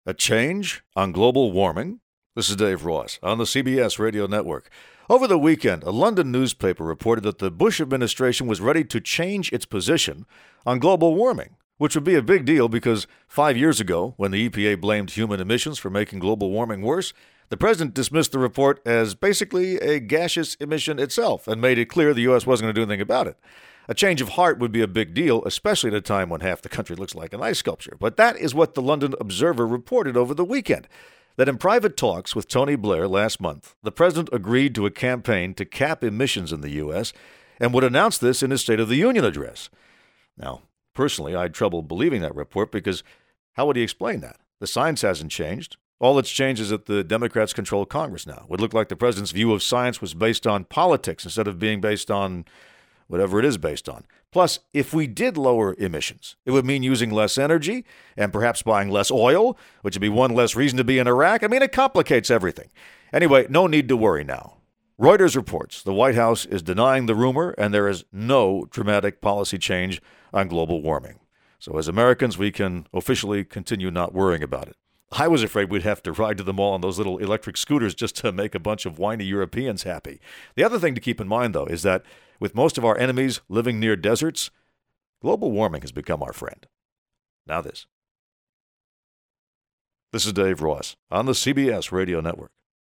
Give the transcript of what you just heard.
A change on global warming? This is Dave Ross on the CBS Radio Network. Over the weekend, a London newspaper reported that the Bush administration was ready to change its position on global warming, which would be a big deal because 5 years ago, when the EPA blamed human emissions for making global warming worse, the president dismissed the report as basically a gaseous emission itself and made it clear the U.S. wasn't going to do anything about it. A change of heart would be a big deal, especially at a time when half the country looks like an ice sculpture. But that is what the London Observer reported over the weekend, that in private talks with Tony Blair last month, the president agreed to a campaign to cap emissions in the U.S. and would announce this in his State of the Union address. Now, personally, I had trouble believing that report because how would he explain that? The science hasn't changed. All that's changed is that the Democrats control Congress now. It would look like the president's view of science was based on politics instead of being based on whatever it is based on. Plus, if we did lower emissions, it would mean using less energy and perhaps buying less oil, which would be one less reason to be in Iraq. I mean, it complicates everything. Anyway, no need to worry now. Reuters reports the White House is denying the rumor and there is no dramatic policy change on global warming. So as Americans, we can officially continue not worrying about it. I was afraid we'd have to ride to the mall on those little electric scooters just to make a bunch of whiny Europeans happy. The other thing to keep in mind, though, is that with most of our enemies living near deserts, global warming has become our friend. Now this. This is Dave Ross on the CBS Radio Network.